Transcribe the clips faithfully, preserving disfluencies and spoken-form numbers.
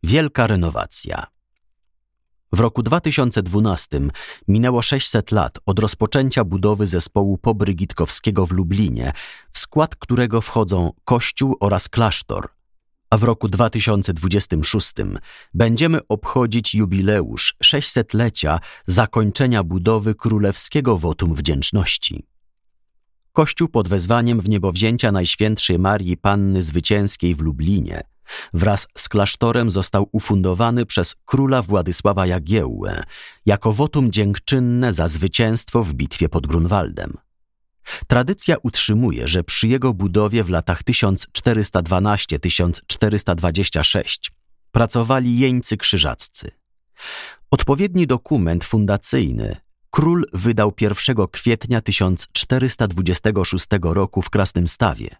Wielka renowacja. W roku dwa tysiące dwunastym minęło sześćset lat od rozpoczęcia budowy zespołu pobrygitkowskiego w Lublinie, w skład którego wchodzą kościół oraz klasztor, a w roku dwa tysiące dwudziestym szóstym będziemy obchodzić jubileusz sześćsetlecia zakończenia budowy królewskiego wotum wdzięczności. Kościół pod wezwaniem wniebowzięcia Najświętszej Marii Panny Zwycięskiej w Lublinie wraz z klasztorem został ufundowany przez króla Władysława Jagiełłę jako wotum dziękczynne za zwycięstwo w bitwie pod Grunwaldem. Tradycja utrzymuje, że przy jego budowie w latach tysiąc czterysta dwanaście do tysiąc czterysta dwadzieścia sześć pracowali jeńcy krzyżaccy. Odpowiedni dokument fundacyjny król wydał pierwszego kwietnia tysiąc czterysta dwudziestego szóstego roku w Krasnymstawie.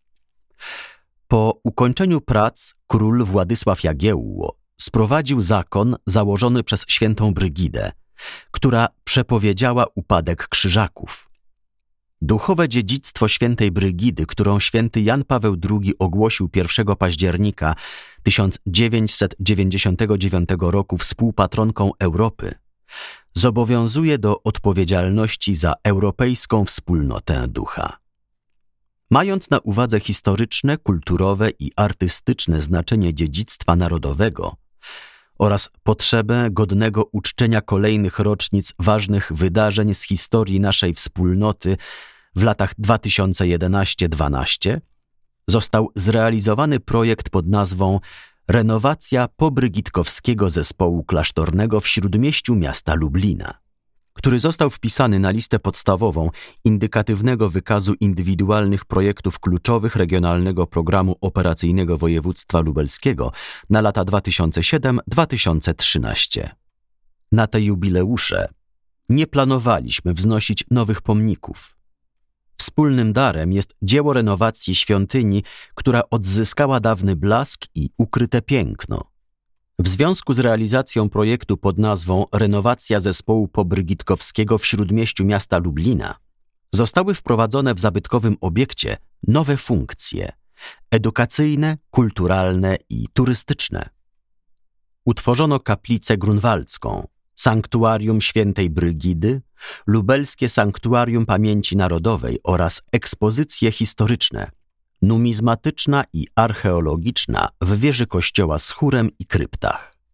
Po ukończeniu prac król Władysław Jagiełło sprowadził zakon założony przez świętą Brygidę, która przepowiedziała upadek krzyżaków. Duchowe dziedzictwo świętej Brygidy, którą święty Jan Paweł drugi ogłosił pierwszego października tysiąc dziewięćset dziewięćdziesiątego dziewiątego roku współpatronką Europy, zobowiązuje do odpowiedzialności za europejską wspólnotę ducha. Mając na uwadze historyczne, kulturowe i artystyczne znaczenie dziedzictwa narodowego oraz potrzebę godnego uczczenia kolejnych rocznic ważnych wydarzeń z historii naszej wspólnoty w latach dwa tysiące jedenastym do dwunastego, został zrealizowany projekt pod nazwą Renowacja pobrygitkowskiego zespołu klasztornego w śródmieściu miasta Lublina, który został wpisany na listę podstawową indykatywnego wykazu indywidualnych projektów kluczowych Regionalnego Programu Operacyjnego Województwa Lubelskiego na lata dwa tysiące siódmy do dwa tysiące trzynastego. Na te jubileusze nie planowaliśmy wznosić nowych pomników. Wspólnym darem jest dzieło renowacji świątyni, która odzyskała dawny blask i ukryte piękno. W związku z realizacją projektu pod nazwą Renowacja zespołu pobrygitkowskiego w śródmieściu miasta Lublina zostały wprowadzone w zabytkowym obiekcie nowe funkcje edukacyjne, kulturalne i turystyczne. Utworzono kaplicę grunwaldzką, sanktuarium świętej Brygidy, lubelskie sanktuarium pamięci narodowej oraz ekspozycje historyczne, numizmatyczna i archeologiczna w wieży kościoła z chórem i kryptach.